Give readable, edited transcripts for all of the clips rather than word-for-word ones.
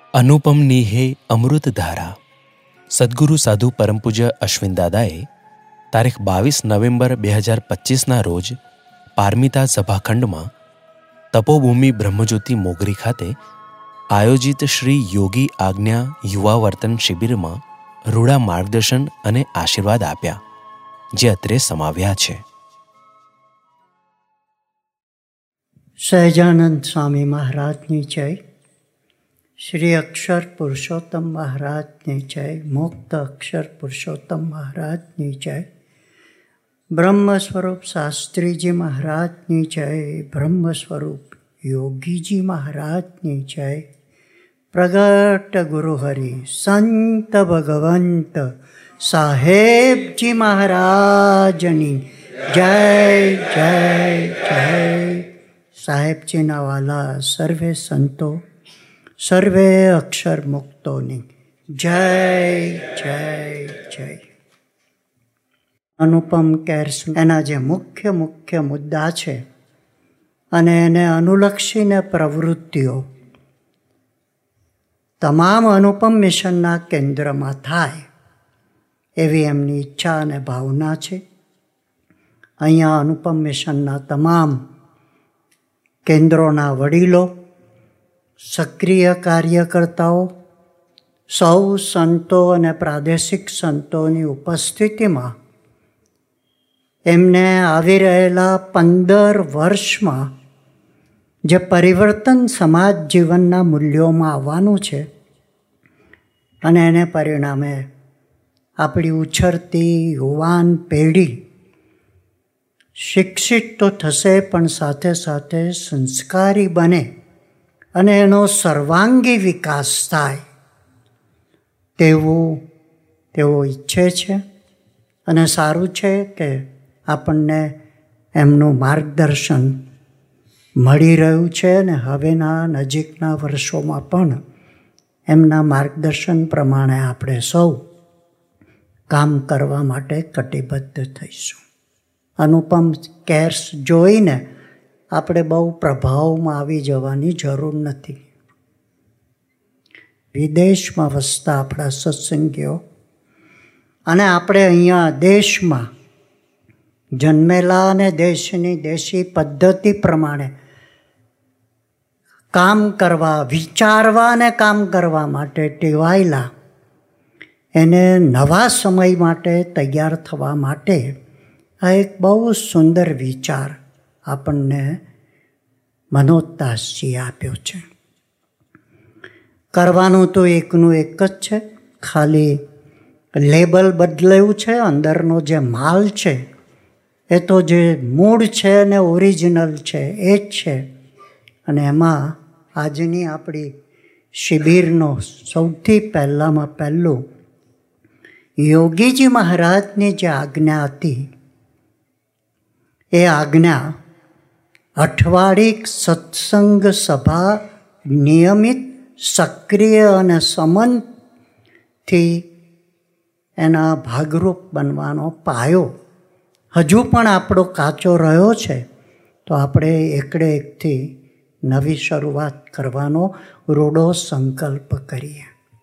અનુપમની હે અમૃતધારા. સદગુરુ સાધુ પરમ પૂજ્ય અશ્વિન દાદાએ તારીખ 22 નવેમ્બર 2025ના રોજ પારમિતા સભાખંડમાં તપોભૂમિ બ્રહ્મજ્યોતિ મોગરી ખાતે આયોજિત શ્રી યોગી આજ્ઞા યુવા વર્તન શિબિરમાં રૂડા માર્ગદર્શન અને આશીર્વાદ આપ્યા, જે અત્રે સમાવ્યા છે. સહજાનંદ સ્વામી મહારાજની જય, શ્રી અક્ષર પુરુષોત્તમ મહારાજની જય, મુક્ત અક્ષર પુરુષોત્તમ મહારાજની જય, બ્રહ્મ સ્વરૂપ શાસ્ત્રીજી મહારાજની જય, બ્રહ્મ સ્વરૂપ યોગીજી મહારાજની જય, પ્રગટ ગુરુહરિ સંત ભગવંત સાહેબજી મહારાજની જય જય જય. સાહેબજીના વાલા સર્વે સંતો, સર્વે અક્ષર મુક્તોની જય જય જય. અનુપમ કેર્સ એના જે મુખ્ય મુદ્દા છે અને એને અનુલક્ષીને પ્રવૃત્તિઓ તમામ અનુપમ મિશનના કેન્દ્રમાં થાય એવી એમની ઈચ્છા અને ભાવના છે. અહીંયા અનુપમ મિશનના તમામ કેન્દ્રોના વડીલો, સક્રિય કાર્યકર્તાઓ, સૌ સંતો અને પ્રાદેશિક સંતોની ઉપસ્થિતિમાં એમને આવી રહેલા 15 વર્ષમાં જે પરિવર્તન સમાજ જીવનના મૂલ્યોમાં આવવાનું છે અને એને પરિણામે આપણી ઉછરતી યુવાન પેઢી શિક્ષિત તો થશે, પણ સાથે સાથે સંસ્કારી બને અને એનો સર્વાંગી વિકાસ થાય તેવું તેઓ ઈચ્છે છે. અને સારું છે કે આપણને એમનું માર્ગદર્શન મળી રહ્યું છે અને હવેના નજીકના વર્ષોમાં પણ એમના માર્ગદર્શન પ્રમાણે આપણે સૌ કામ કરવા માટે કટિબદ્ધ થઈશું. અનુપમ કેર્સ જોઈને આપણે બહુ પ્રભાવમાં આવી જવાની જરૂર નથી. વિદેશમાં વસતા આપણા સત્સંગીઓ અને આપણે અહીંયા દેશમાં જન્મેલા અને દેશની દેશી પદ્ધતિ પ્રમાણે કામ કરવા, વિચારવા અને કામ કરવા માટે ટેવાયેલા, એને નવા સમય માટે તૈયાર થવા માટે આ એક બહુ સુંદર વિચાર આપણને મનોજદાસજીએ આપ્યો છે. કરવાનું તો એકનું એક જ છે, ખાલી લેબલ બદલાયું છે. અંદરનો જે માલ છે એ તો જે મૂળ છે ને ઓરિજિનલ છે એ જ છે. અને એમાં આજની આપણી શિબિરનો સૌથી પહેલું યોગીજી મહારાજની જે આજ્ઞા હતી એ આજ્ઞા અઠવાડિક સત્સંગ સભા નિયમિત, સક્રિય અને સમનથી એના ભાગરૂપ બનવાનો પાયો હજુ પણ આપણો કાચો રહ્યો છે. તો આપણે એકથી નવી શરૂઆત કરવાનો રૂડો સંકલ્પ કરીએ.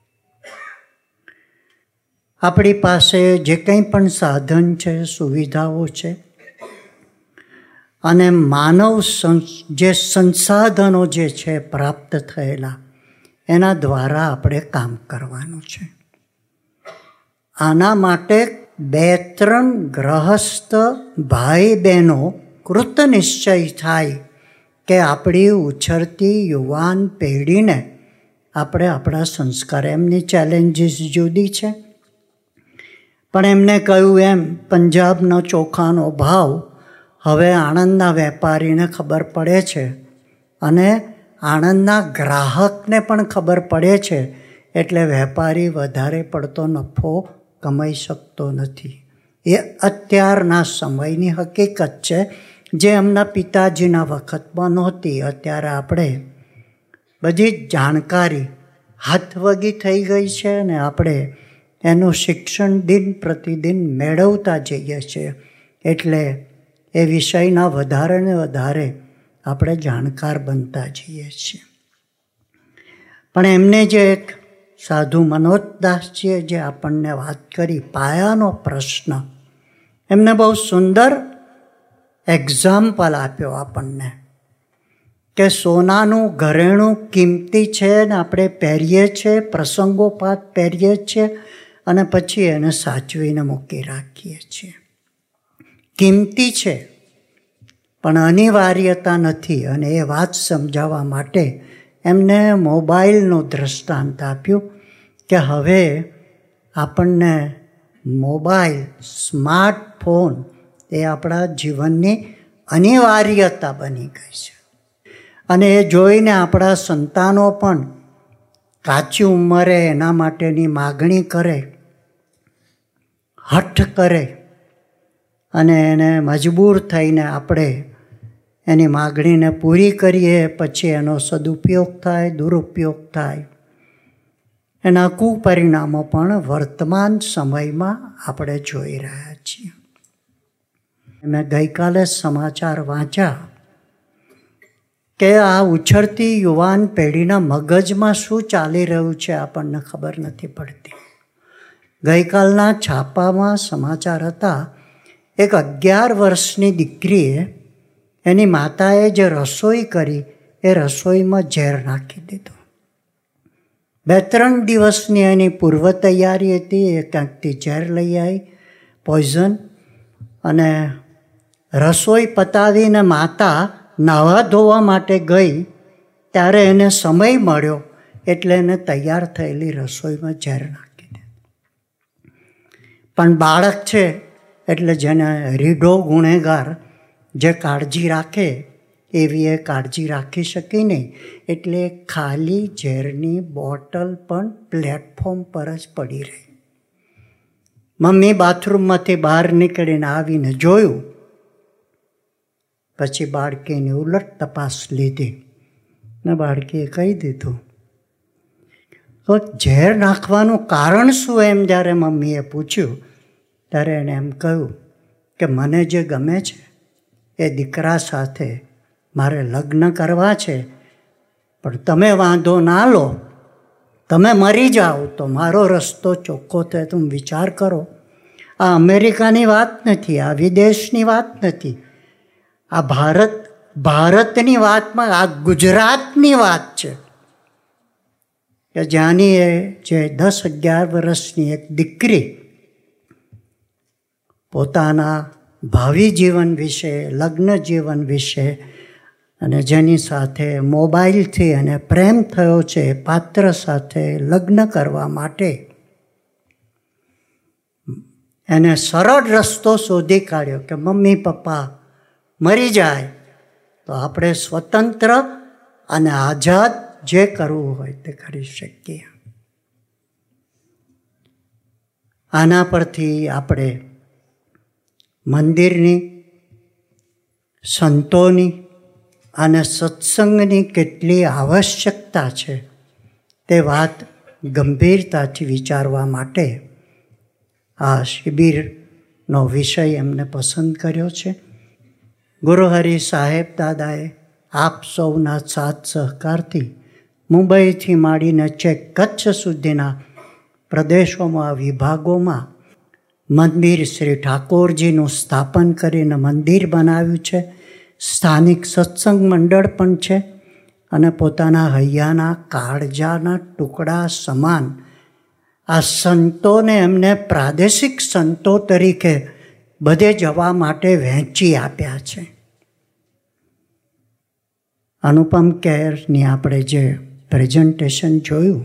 આપણી પાસે જે કંઈ પણ સાધન છે, સુવિધાઓ છે અને માનવ જે સંસાધનો જે છે પ્રાપ્ત થયેલા, એના દ્વારા આપણે કામ કરવાનું છે. આના માટે 2-3 ગ્રહસ્થ ભાઈ બહેનો કૃત નિશ્ચય થાય કે આપણી ઉછરતી યુવાન પેઢીને આપણે આપણા સંસ્કાર, એમની ચેલેન્જીસ જુદી છે. પણ એમને કહ્યું એમ, પંજાબનો ચોખાનો ભાવ હવે આણંદના વેપારીને ખબર પડે છે અને આણંદના ગ્રાહકને પણ ખબર પડે છે. એટલે વેપારી વધારે પડતો નફો કમાઈ શકતો નથી. એ અત્યારના સમયની હકીકત છે, જે એમના પિતાજીના વખતમાં નહોતી. અત્યારે આપણે બધી જ જાણકારી હાથવગી થઈ ગઈ છે અને આપણે એનું શિક્ષણ દિન પ્રતિદિન મેળવતા જઈએ છીએ. એટલે એ વિષયના વધારે ને વધારે આપણે જાણકાર બનતા જઈએ છીએ. પણ એમને જે એક સાધુ મનોજદાસજીએ જે આપણને વાત કરી, પાયાનો પ્રશ્ન, એમને બહુ સુંદર એક્ઝામ્પલ આપ્યો આપણને કે સોનાનું ઘરેણું કિંમતી છે ને આપણે પહેરીએ છીએ, પ્રસંગોપાત પહેરીએ છીએ અને પછી એને સાચવીને મૂકી રાખીએ છીએ. કિંમતી છે પણ અનિવાર્યતા નથી. અને એ વાત સમજાવવા માટે એમને મોબાઈલનું દૃષ્ટાંત આપ્યું કે હવે આપણને મોબાઈલ, સ્માર્ટફોન એ આપણા જીવનની અનિવાર્યતા બની ગઈ છે. અને એ જોઈને આપણા સંતાનો પણ કાચી ઉંમરે એના માટેની માગણી કરે, હઠ કરે, અને એને મજબૂર થઈને આપણે એની માગણીને પૂરી કરીએ, પછી એનો સદુપયોગ થાય, દુરુપયોગ થાય. એના કુપરિણામો પણ વર્તમાન સમયમાં આપણે જોઈ રહ્યા છીએ. મેં ગઈકાલે સમાચાર વાંચ્યા કે આ ઉછળતી યુવાન પેઢીના મગજમાં શું ચાલી રહ્યું છે આપણને ખબર નથી પડતી. ગઈકાલના છાપામાં સમાચાર હતા, એક 11 વર્ષની દીકરીએ એની માતાએ જે રસોઈ કરી એ રસોઈમાં ઝેર નાખી દીધું. 2-3 દિવસની એની પૂર્વ તૈયારી હતી, એ ક્યાંકથી ઝેર લઈ આવી, પોઈઝન. અને રસોઈ પતાવીને માતા નાહવા ધોવા માટે ગઈ ત્યારે એને સમય મળ્યો એટલે એને તૈયાર થયેલી રસોઈમાં ઝેર નાખી દીધું. પણ બાળક છે એટલે જેને રીઢો ગુનેગાર જે કાળજી રાખે એવી એ કાળજી રાખી શકી નહીં, એટલે ખાલી ઝેરની બોટલ પણ પ્લેટફોર્મ પર જ પડી રહી. મમ્મી બાથરૂમમાંથી બહાર નીકળીને આવીને જોયું, પછી બાળકીની ઉલટ તપાસ લીધી ને બાળકીએ કહી દીધું. તો ઝેર નાખવાનું કારણ શું, એમ જ્યારે મમ્મીએ પૂછ્યું ત્યારે એણે એમ કહ્યું કે મને જે ગમે છે એ દીકરા સાથે મારે લગ્ન કરવા છે, પણ તમે વાંધો ના લો, તમે મરી જાઓ તો મારો રસ્તો ચોખ્ખો થાય. તમે વિચાર કરો, આ અમેરિકાની વાત નથી, આ વિદેશની વાત નથી, આ ભારતની વાતમાં, આ ગુજરાતની વાત છે કે જ્યાંની એ જે 10-11 વર્ષની એક દીકરી પોતાના ભાવિ જીવન વિશે, લગ્ન જીવન વિશે, અને જેની સાથે મોબાઈલથી એને પ્રેમ થયો છે, પાત્ર સાથે લગ્ન કરવા માટે એને સરળ રસ્તો શોધી કાઢ્યો કે મમ્મી પપ્પા મરી જાય તો આપણે સ્વતંત્ર અને આઝાદ જે કરવું હોય તે કરી શકીએ. આના પરથી આપણે મંદિરની, સંતોની અને સત્સંગની કેટલી આવશ્યકતા છે તે વાત ગંભીરતાથી વિચારવા માટે આ શિબિરનો વિષય એમને પસંદ કર્યો છે. ગુરુહરિ સાહેબ દાદાએ આપ સૌના સાથ સહકારથી મુંબઈથી માંડીને છેક કચ્છ સુધીના પ્રદેશોમાં, વિભાગોમાં મંદિર શ્રી ઠાકોરજીનું સ્થાપન કરીને મંદિર બનાવ્યું છે. સ્થાનિક સત્સંગ મંડળ પણ છે અને પોતાના હૈયાના કાળજાના ટુકડા સમાન આ સંતોને એમને પ્રાદેશિક સંતો તરીકે બધે જવા માટે વહેંચી આપ્યા છે. અનુપમ કેરની આપણે જે પ્રેઝન્ટેશન જોયું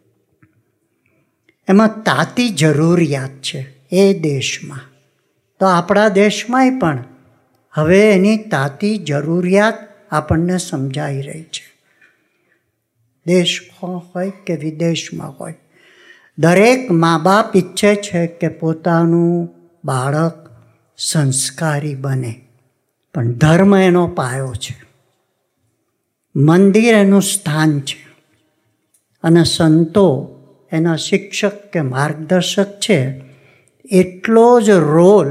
એમાં તાતી જરૂરિયાત છે એ દેશમાં, તો આપણા દેશમાંય પણ હવે એની તાતી જરૂરિયાત આપણને સમજાઈ રહી છે. દેશમાં હોય કે વિદેશમાં હોય, દરેક મા બાપ ઈચ્છે છે કે પોતાનું બાળક સંસ્કારી બને, પણ ધર્મ એનો પાયો છે, મંદિર એનું સ્થાન છે અને સંતો એના શિક્ષક કે માર્ગદર્શક છે. એટલો જ રોલ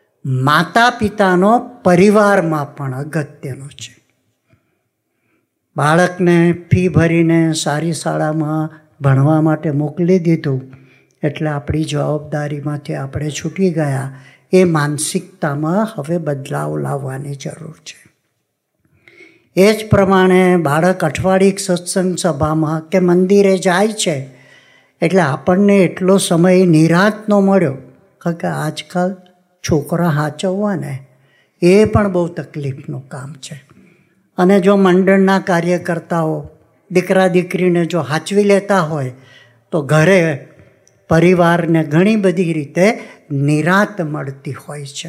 માતા પિતાનો પરિવારમાં પણ અગત્યનો છે. બાળકને ફી ભરીને સારી શાળામાં ભણવા માટે મોકલી દીધું એટલે આપણી જવાબદારીમાંથી આપણે છૂટી ગયા. એ માનસિકતામાં હવે બદલાવ લાવવાની જરૂર છે. એ જ પ્રમાણે બાળક અઠવાડિક સત્સંગ સભામાં કે મંદિરે જાય છે એટલે આપણને એટલો સમય નિરાંતનો મળ્યો, કારણ કે આજકાલ છોકરા સાચવવા ને એ પણ બહુ તકલીફનું કામ છે. અને જો મંડળના કાર્યકર્તાઓ દીકરા દીકરીને જો સાચવી લેતા હોય તો ઘરે પરિવારને ઘણી બધી રીતે નિરાંત મળતી હોય છે.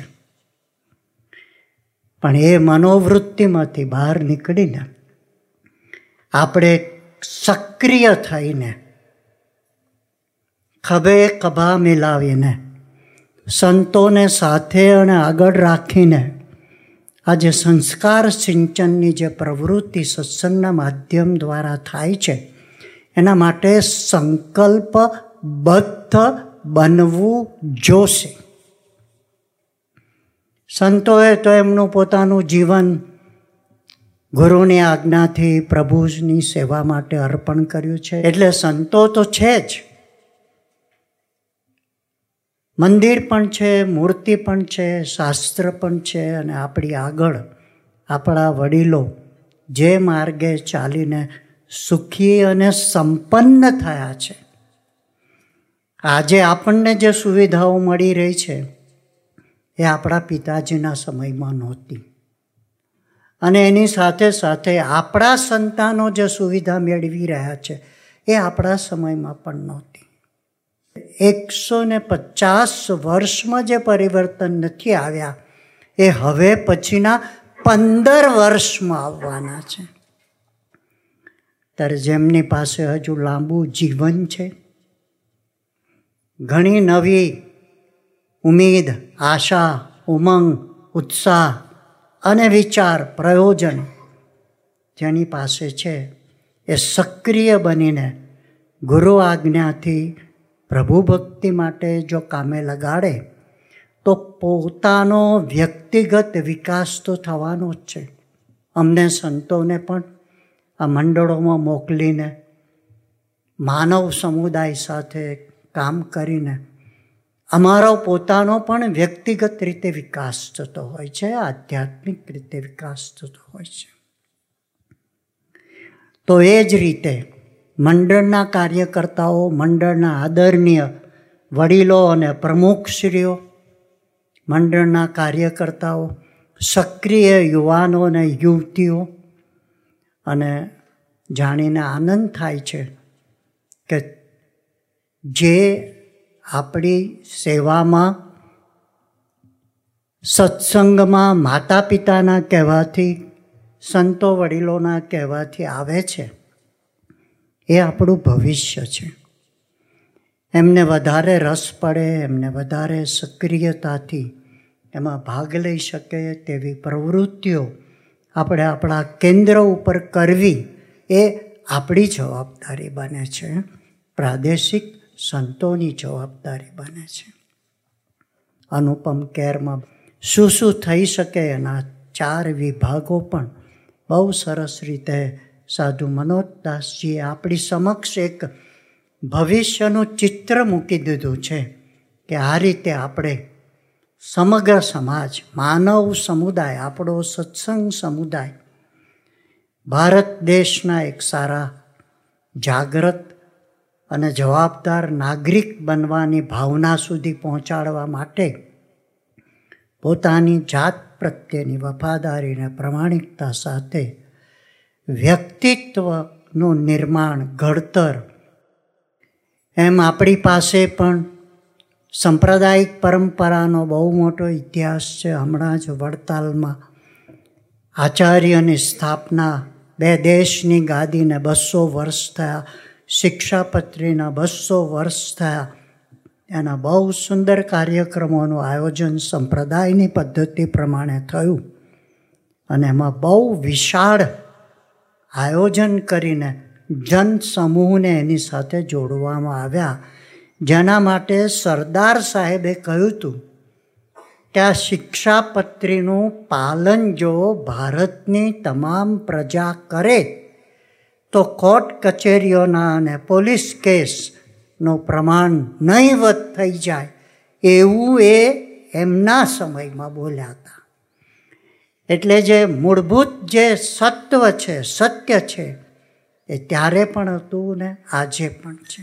પણ એ મનોવૃત્તિમાંથી બહાર નીકળીને આપણે સક્રિય થઈને ખભે ખભા મિલાવીને સંતોને સાથે અને આગળ રાખીને આજે સંસ્કાર સિંચનની જે પ્રવૃત્તિ સત્સંગના માધ્યમ દ્વારા થાય છે એના માટે સંકલ્પબદ્ધ બનવું જોશે. સંતોએ તો એમનું પોતાનું જીવન ગુરુની આજ્ઞાથી પ્રભુની સેવા માટે અર્પણ કર્યું છે. એટલે સંતો તો છે જ, મંદિર પણ છે, મૂર્તિ પણ છે, શાસ્ત્ર પણ છે, અને આપણી આગળ આપણા વડીલો જે માર્ગે ચાલીને સુખી અને સંપન્ન થયા છે. આજે આપણને જે સુવિધાઓ મળી રહી છે એ આપણા પિતાજીના સમયમાં નહોતી, અને એની સાથે સાથે આપણા સંતાનો જે સુવિધા મેળવી રહ્યા છે એ આપણા સમયમાં પણ નહોતી. 150 વર્ષમાં જે પરિવર્તન નથી આવ્યા એ હવે પછીના 15 વર્ષમાં આવવાના છે. ત્યારે જેમની પાસે હજુ લાંબુ જીવન છે, ઘણી નવી ઉમ્મીદ, આશા, ઉમંગ, ઉત્સાહ અને વિચાર, પ્રયોજન જેની પાસે છે એ સક્રિય બનીને ગુરુ આજ્ઞાથી પ્રભુ ભક્તિ માટે જો કામે લગાડે તો પોતાનો વ્યક્તિગત વિકાસ તો થવાનો જ છે. અમને સંતોને પણ આ મંડળોમાં મોકલીને માનવ સમુદાય સાથે કામ કરીને અમારો પોતાનો પણ વ્યક્તિગત રીતે વિકાસ થતો હોય છે, આધ્યાત્મિક રીતે વિકાસ થતો હોય છે. તો એ જ રીતે મંડળના કાર્યકર્તાઓ, મંડળના આદરણીય વડીલો અને પ્રમુખશ્રીઓ, મંડળના કાર્યકર્તાઓ, સક્રિય યુવાનો અને યુવતીઓ, અને જાણીને આનંદ થાય છે કે જે આપણી સેવામાં સત્સંગમાં માતા પિતાના કહેવાથી, સંતો વડીલોના કહેવાથી આવે છે એ આપણું ભવિષ્ય છે. એમને વધારે રસ પડે, એમને વધારે સક્રિયતાથી એમાં ભાગ લઈ શકે તેવી પ્રવૃત્તિઓ આપણે આપણા કેન્દ્ર ઉપર કરવી એ આપણી જવાબદારી બને છે, પ્રાદેશિક સંતોની જવાબદારી બને છે. અનુપમ કેરમાં શું શું થઈ શકે એના 4 વિભાગો પણ બહુ સરસ રીતે સાધુ મનોજદાસજીએ આપણી સમક્ષ એક ભવિષ્યનું ચિત્ર મૂકી દીધું છે કે આ રીતે આપણે સમગ્ર સમાજ, માનવ સમુદાય, આપણો સત્સંગ સમુદાય ભારત દેશના એક સારા જાગૃત અને જવાબદાર નાગરિક બનવાની ભાવના સુધી પહોંચાડવા માટે પોતાની જાત પ્રત્યેની વફાદારી અને પ્રમાણિકતા સાથે વ્યક્તિત્વનું નિર્માણ, ઘડતર, એમ આપણી પાસે પણ સાંપ્રદાયિક પરંપરાનો બહુ મોટો ઇતિહાસ છે. હમણાં જ વડતાલમાં આચાર્યની સ્થાપના, 2 દેશની ગાદીને 200 વર્ષ થયા, શિક્ષાપત્રીના 200 વર્ષ થયા. એના બહુ સુંદર કાર્યક્રમોનું આયોજન સંપ્રદાયની પદ્ધતિ પ્રમાણે થયું, અને એમાં બહુ વિશાળ આયોજન કરીને જન સમૂહને એની સાથે જોડવામાં આવ્યા, જેના માટે સરદાર સાહેબે કહ્યું હતું કે આ શિક્ષાપત્રીનું પાલન જો ભારતની તમામ પ્રજા કરે તો કોર્ટ કચેરીઓના અને પોલીસ કેસનું પ્રમાણ નહીવત થઈ જાય એવું એ એમના સમયમાં બોલ્યા હતા. એટલે જે મૂળભૂત જે સત્વ છે, સત્ય છે, એ ત્યારે પણ હતું ને આજે પણ છે.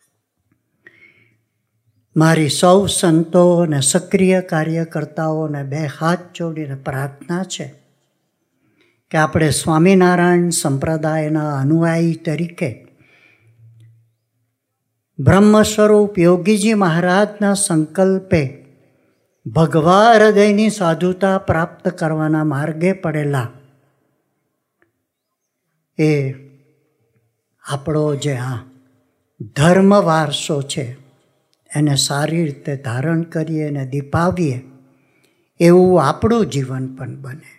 મારી સૌ સંતો અને સક્રિય કાર્યકર્તાઓને બે હાથ જોડીને પ્રાર્થના છે કે આપણે સ્વામિનારાયણ સંપ્રદાયના અનુયાયી તરીકે બ્રહ્મ સ્વરૂપ યોગીજી મહારાજના સંકલ્પે ભગવા હૃદયની સાધુતા પ્રાપ્ત કરવાના માર્ગે પડેલા એ આપણો જે આ ધર્મ વારસો છે એને સારી રીતે ધારણ કરીએ અને દીપાવીએ એવું આપણું જીવન પણ બને.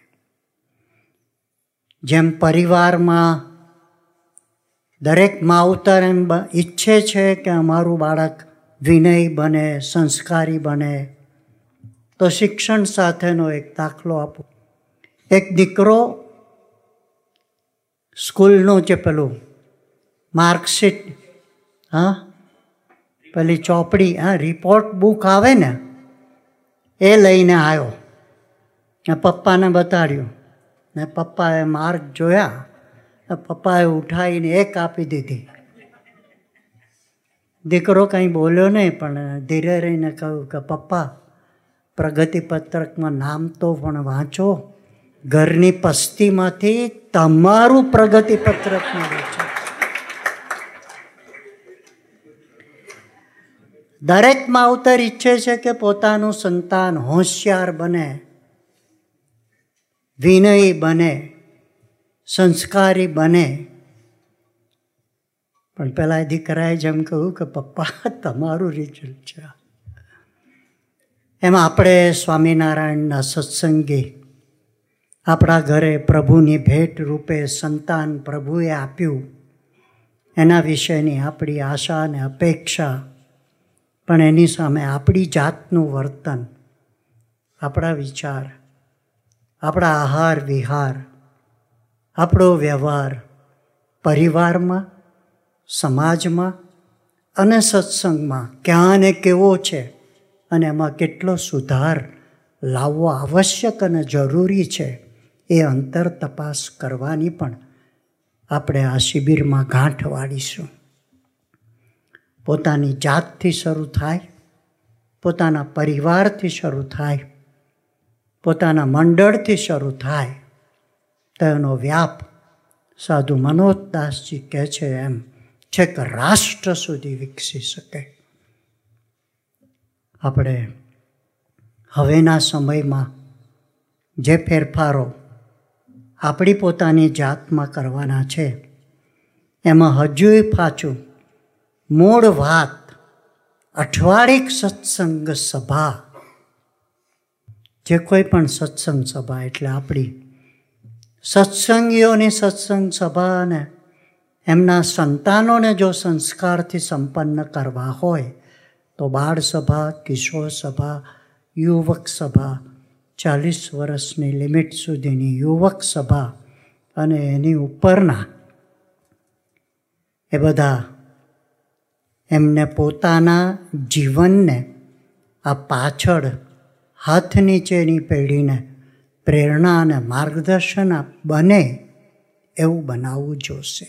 જેમ પરિવારમાં દરેક માવતર એમ ઈચ્છે છે કે અમારું બાળક વિનય બને, સંસ્કારી બને, તો શિક્ષણ સાથેનો એક દાખલો આપો. એક દીકરો સ્કૂલનું જે પેલું માર્કશીટ, પેલી ચોપડી, રિપોર્ટ બુક આવે ને, એ લઈને આવ્યો ને પપ્પાને બતાડ્યું ને પપ્પાએ માર્ક જોયા, પપ્પાએ ઉઠાવીને એક આપી દીધી. દીકરો કંઈ બોલ્યો નહીં, પણ ધીરે રહીને કહ્યું કે પપ્પા, પ્રગતિપત્રકમાં નામ તો પણ વાંચો, ઘરની પસ્તીમાંથી તમારું પ્રગતિપત્રક મળે છે. દરેક માવતર ઈચ્છે છે કે પોતાનું સંતાન હોશિયાર બને, વિનયી બને, સંસ્કારી બને. પણ પેલા દીકરાએ જેમ કહ્યું કે પપ્પા તમારું રિઝલ્ટ છે. એમાં આપણે સ્વામિનારાયણના સત્સંગી આપણા ઘરે પ્રભુની ભેટ રૂપે સંતાન પ્રભુએ આપ્યું, એના વિશેની આપણી આશા અને અપેક્ષા, પણ એની સામે આપણી જાતનું વર્તન, આપણા વિચાર, આપણા આહાર વિહાર, આપણો વ્યવહાર પરિવારમાં, સમાજમાં અને સત્સંગમાં ક્યાં ને કેવો છે અને એમાં કેટલો સુધાર લાવવો આવશ્યક અને જરૂરી છે, એ અંતર તપાસ કરવાની પણ આપણે આ શિબિરમાં ગાંઠ વાળીશું. પોતાની જાતથી શરૂ થાય, પોતાના પરિવારથી શરૂ થાય, પોતાના મંડળથી શરૂ થાય, તો એનો વ્યાપ સાધુ મનોજદાસજી કહે છે એમ છેક રાષ્ટ્ર સુધી વિકસી શકે. આપણે હવેના સમયમાં જે ફેરફારો આપણી પોતાની જાતમાં કરવાના છે, એમાં હજુય પાછું મૂળ વાત અઠવાડિક સત્સંગ સભા, જે કોઈ પણ સત્સંગ સભા એટલે આપણી સત્સંગીઓની સત્સંગ સભા અને એમના સંતાનોને જો સંસ્કારથી સંપન્ન કરવા હોય તો બાળ સભા, કિશોર સભા, યુવક સભા, 40 વર્ષની લિમિટ સુધીની યુવક સભા અને એની ઉપરના એ બધા એમને પોતાના જીવનને આ પાછળ હાથ નીચેની પેઢીને પ્રેરણા અને માર્ગદર્શન બને એવું બનાવવું જોશે.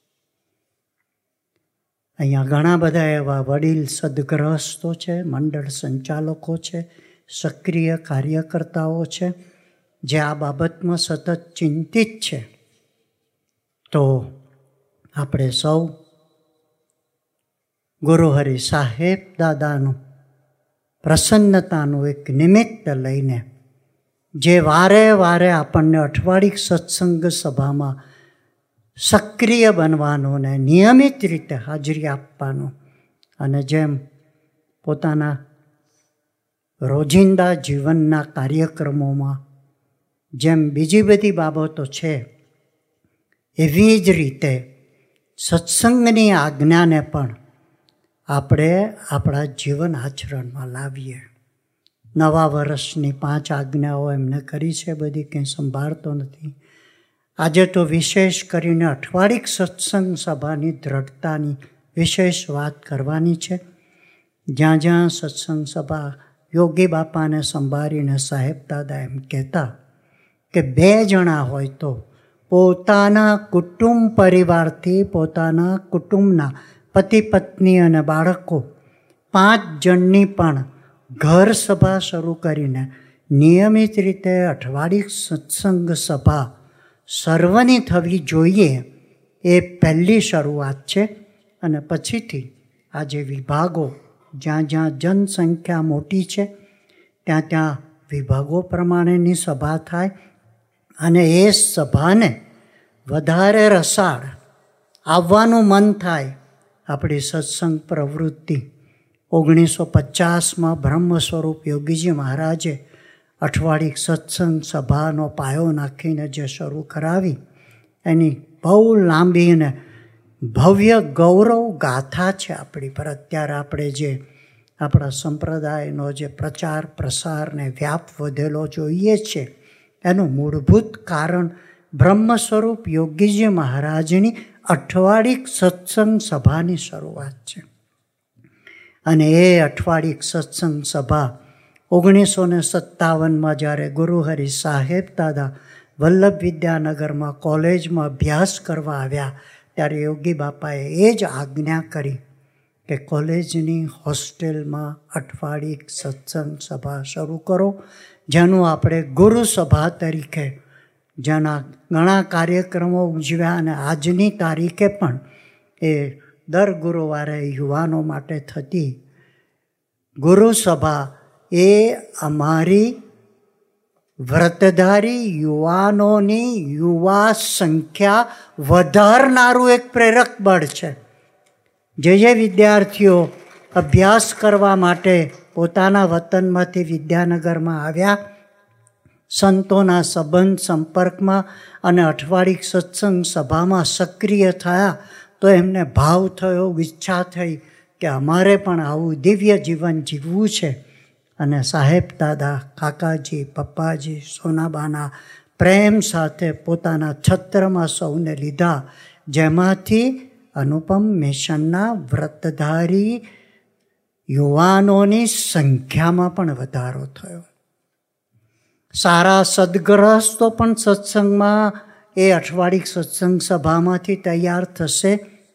અહીંયા ઘણા બધા એવા વડીલ સદગ્રહસ્થો છે, મંડળ સંચાલકો છે, સક્રિય કાર્યકર્તાઓ છે, જે આ બાબતમાં સતત ચિંતિત છે. તો આપણે સૌ ગુરુહરિ સાહેબ દાદાનું પ્રસન્નતાનું એક નિમિત્ત લઈને, જે વારે વારે આપણને અઠવાડિક સત્સંગ સભામાં સક્રિય બનવાનું ને નિયમિત રીતે હાજરી આપવાનું, અને જેમ પોતાના રોજિંદા જીવનના કાર્યક્રમોમાં જેમ બીજી બધી બાબતો છે, એવી જ રીતે સત્સંગની આજ્ઞાને પણ આપણે આપણા જીવન આચરણમાં લાવીએ. નવા વર્ષની 5 આજ્ઞાઓ એમને કરી છે, બધી કંઈ સંભાળતો નથી. આજે તો વિશેષ કરીને અઠવાડિક સત્સંગ સભાની દ્રઢતાની વિશેષ વાત કરવાની છે. જ્યાં જ્યાં સત્સંગ સભા યોગી બાપાને સંભાળીને સાહેબ દાદા એમ કહેતા કે 2 જણા હોય તો પોતાના કુટુંબ પરિવારથી, પોતાના કુટુંબના પતિ પત્ની અને બાળકો 5 જણની પણ ઘર સભા શરૂ કરીને નિયમિત રીતે અઠવાડિક સત્સંગ સભા સર્વની થવી જોઈએ. એ પહેલી શરૂઆત છે. અને પછીથી આજે વિભાગો, જ્યાં જ્યાં જનસંખ્યા મોટી છે ત્યાં ત્યાં વિભાગો પ્રમાણેની સભા થાય અને એ સભાને વધારે રસાળ આવવાનું મન થાય. આપણી સત્સંગ પ્રવૃત્તિ 1950માં બ્રહ્મ સ્વરૂપ યોગીજી મહારાજે અઠવાડિક સત્સંગ સભાનો પાયો નાખીને જે શરૂ કરાવી, એની બહુ લાંબી અને ભવ્ય ગૌરવ ગાથા છે આપણી પર. અત્યારે આપણે જે આપણા સંપ્રદાયનો જે પ્રચાર પ્રસાર ને વ્યાપ વધેલો જોઈએ છે, એનું મૂળભૂત કારણ બ્રહ્મ સ્વરૂપ યોગીજી મહારાજની અઠવાડિક સત્સંગ સભાની શરૂઆત છે. અને એ અઠવાડિક સત્સંગ સભા 1957માં જ્યારે ગુરુહરિ સાહેબ દાદા વલ્લભ વિદ્યાનગરમાં કોલેજમાં અભ્યાસ કરવા આવ્યા, ત્યારે યોગી બાપાએ એ જ આજ્ઞા કરી કે કોલેજની હોસ્ટેલમાં અઠવાડિક સત્સંગ સભા શરૂ કરો, જેનું આપણે ગુરુ સભા તરીકે જેના ઘણા કાર્યક્રમો ઉજવ્યા. અને આજની તારીખે પણ એ દર ગુરુવારે યુવાનો માટે થતી ગુરુ સભા એ અમારી વ્રતધારી યુવાનોની યુવા સંખ્યા વધારનારું એક પ્રેરક બળ છે. જે વિદ્યાર્થીઓ અભ્યાસ કરવા માટે પોતાના વતનમાંથી વિદ્યાનગરમાં આવ્યા, સંતોના સંબંધ સંપર્કમાં અને અઠવાડિક સત્સંગ સભામાં સક્રિય થયા, તો એમને ભાવ થયો, ઈચ્છા થઈ કે અમારે પણ આવું દિવ્ય જીવન જીવવું છે. અને સાહેબ દાદા, કાકાજી, પપ્પાજી, સોનાબાના પ્રેમ સાથે પોતાના છત્રમાં સૌને લીધા, જેમાંથી અનુપમ મિશનના વ્રતધારી યુવાનોની સંખ્યામાં પણ વધારો થયો. સારા સદગ્રહસ્થો પણ સત્સંગમાં એ અઠવાડિક સત્સંગ સભામાંથી તૈયાર થશે.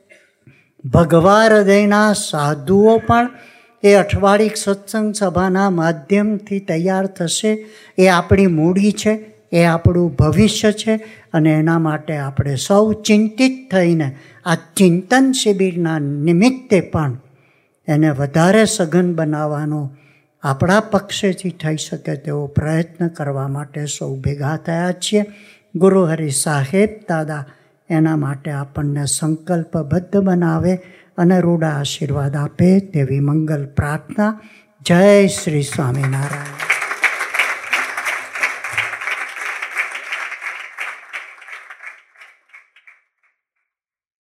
ભગવા હૃદયના સાધુઓ પણ એ અઠવાડિક સત્સંગ સભાના માધ્યમથી તૈયાર થશે. એ આપણી મૂડી છે, એ આપણું ભવિષ્ય છે. અને એના માટે આપણે સૌ ચિંતિત થઈને આ ચિંતન શિબિરના નિમિત્તે પણ એને વધારે સઘન બનાવવાનો આપણા પક્ષેથી થઈ શકે તેવો પ્રયત્ન કરવા માટે સૌ ભેગા થયા છીએ. ગુરુહરિ સાહેબ દાદા એના માટે આપણને સંકલ્પબદ્ધ બનાવે અને રૂડા આશીર્વાદ આપે તેવી મંગલ પ્રાર્થના. જય શ્રી સ્વામિનારાયણ.